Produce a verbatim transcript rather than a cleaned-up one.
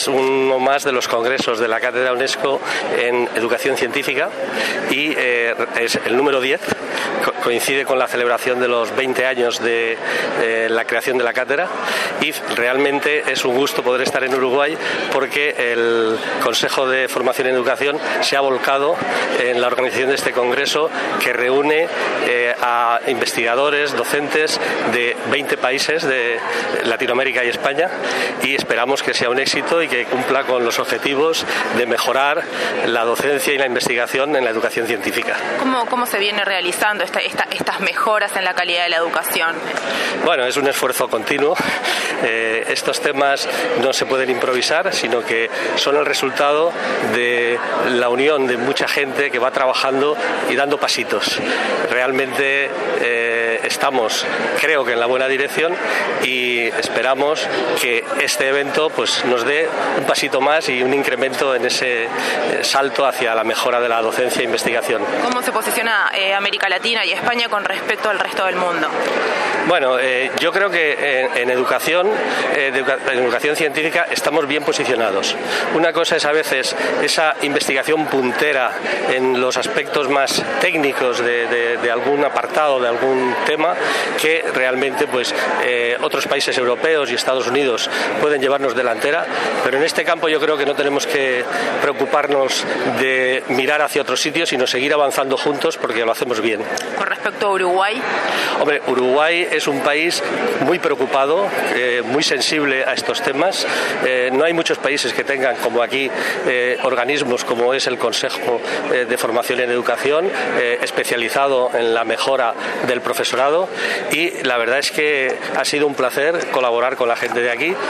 es uno más de los congresos de la Cátedra UNESCO en Educación Científica y eh, es el número diez, co coincide con la celebración de los veinte años de eh, la creación de la cátedra y realmente es un gusto poder estar en Uruguay porque el Consejo de Formación en Educación se ha volcado en la organización de este congreso que reúne eh, a investigadores, docentes de veinte países de Latinoamérica y España y esperamos que sea un éxito y que cumpla con los objetivos de mejorar la docencia y la investigación en la educación científica. ¿Cómo, cómo se viene realizando esta, esta, estas mejoras en la calidad de la educación? Bueno, es un esfuerzo continuo. Eh, estos temas no se pueden improvisar, sino que son el resultado de la unión de mucha gente que va trabajando y dando pasitos. Realmente eh, estamos, creo que en la buena dirección y esperamos que este evento pues, nos dé un pasito más y un incremento en ese eh, salto hacia la mejora de la docencia e investigación. ¿Cómo se posiciona eh, América Latina y España con respecto al resto del mundo? Bueno, eh, yo creo que en, en educación, eh, de, en educación científica estamos bien posicionados. Una cosa es a veces esa investigación puntera en los aspectos más técnicos de, de, de algún apartado, de algún tema, que realmente pues eh, otros países europeos y Estados Unidos pueden llevarnos delantera, pero en este campo yo creo que no tenemos que preocuparnos de mirar hacia otros sitios, sino seguir avanzando juntos porque lo hacemos bien. Con respecto a Uruguay. Hombre, Uruguay es un país muy preocupado, eh, muy sensible a estos temas. Eh, no hay muchos países que tengan, como aquí, eh, organismos como es el Consejo eh, de Formación en Educación, eh, especializado en la mejora del profesorado y la verdad es que ha sido un placer colaborar con la gente de aquí.